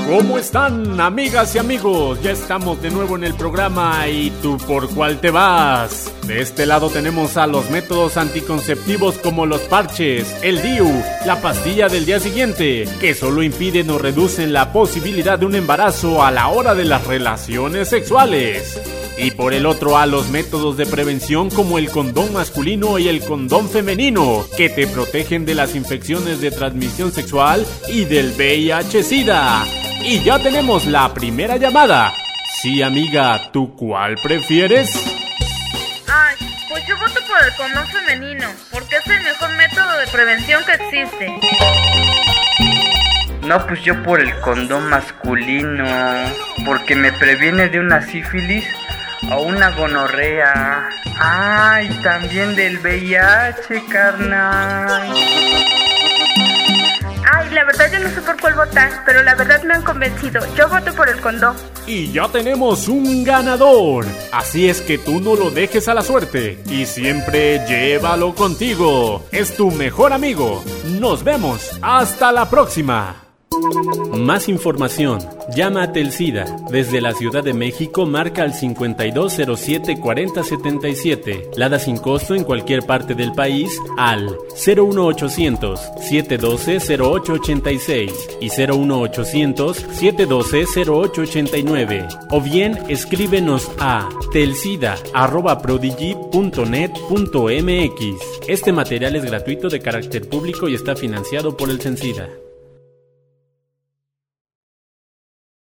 ¿Cómo están, amigas y amigos? Ya estamos de nuevo en el programa ¿Y tú por cuál te vas? De este lado tenemos a los métodos anticonceptivos como los parches, el DIU, la pastilla del día siguiente, que solo impiden o reducen la posibilidad de un embarazo a la hora de las relaciones sexuales. Y por el otro a los métodos de prevención como el condón masculino y el condón femenino, que te protegen de las infecciones de transmisión sexual y del VIH-Sida. Y ya tenemos la primera llamada. Sí, amiga, ¿tú cuál prefieres? Ay, pues yo voto por el condón femenino, porque es el mejor método de prevención que existe. No, pues yo por el condón masculino, porque me previene de una sífilis o una gonorrea. Ay, también del VIH, carnal. Ay, la verdad yo no sé por cuál votar, pero la verdad me han convencido. Yo voto por el condón. Y ya tenemos un ganador. Así es que tú no lo dejes a la suerte y siempre llévalo contigo. Es tu mejor amigo. Nos vemos. Hasta la próxima. Más información. Llama a Telsida. Desde la Ciudad de México marca al 5207-4077. Lada sin costo en cualquier parte del país al 01800-712-0886 y 01800-712-0889. O bien escríbenos a telsida@prodigy.net.mx. Este material es gratuito, de carácter público y está financiado por el Telsida.